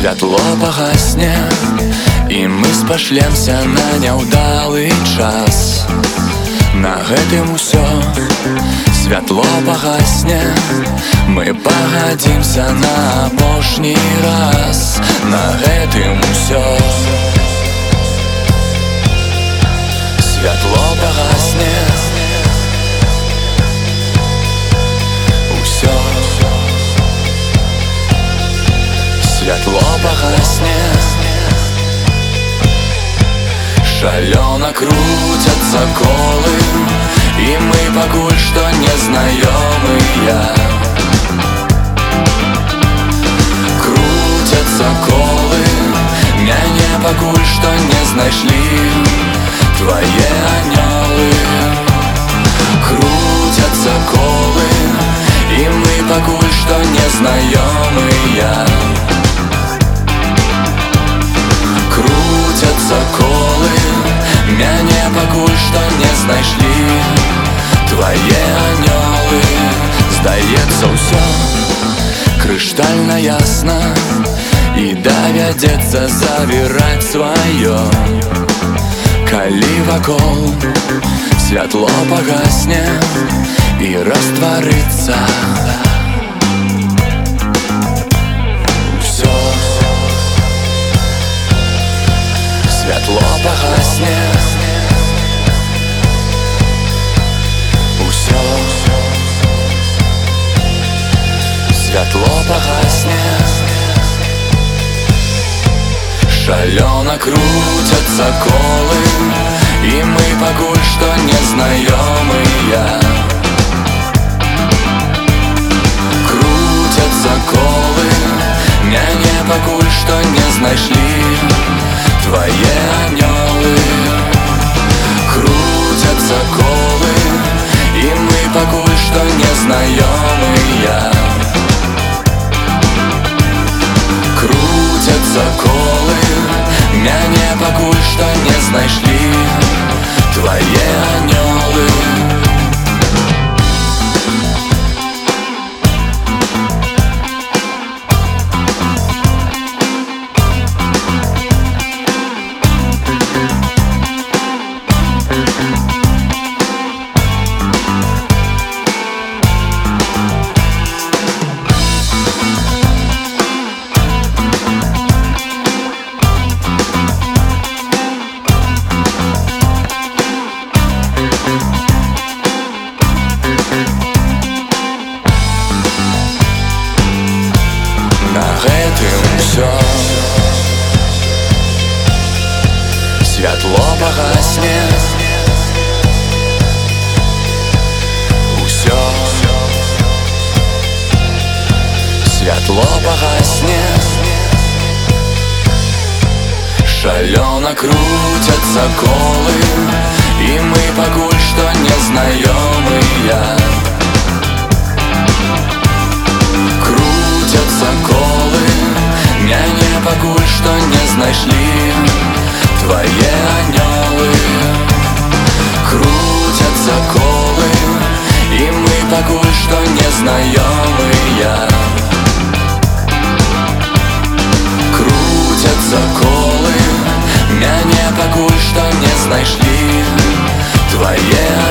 Святло погасне, і мы спашлемся на няўдалы час. На гэтым усё. Святло погасне, мы пагадзімся на апошні раз. На гэтым усё. Святло погасне, усё. Святло погасне, шалёна крутятся колы, и мы пакуль што незнаёмыя. Крутятся колы, мяне пакуль што не знайшлі твае анёлы. Крутятся колы, и мы пакуль што незнаёмыя. Крутятся колы, мяне пакуль што не знайшлі твае анёлы. Здаецца ўсё крыштальна ясна, і давядзецца завіраць сваё. Калі вакол святло погасне і растварыцца усё. Святло погасне, усё. Святло погасне, шалёна крутятся колы, и мы пакуль што незнаёмыя. Крутятся колы, мяне пакуль што не знайшлі твае анёлы. Крутятся колы, и мы пакуль што незнаёмыя. Крутятся колы, мяне пакуль што не знайшлі твае анёлы. На гэтым усё. Святло погасне, усё. Святло погасне, шалёна крутятся колы, и мы пакуль што незнаёмыя. Крутятся колы, мяне пакуль што не знайшлі твае анёлы. Крутятся колы, и мы пакуль што незнаёмыя. Крутятся колы, мяне пакуль што не знайшлі твае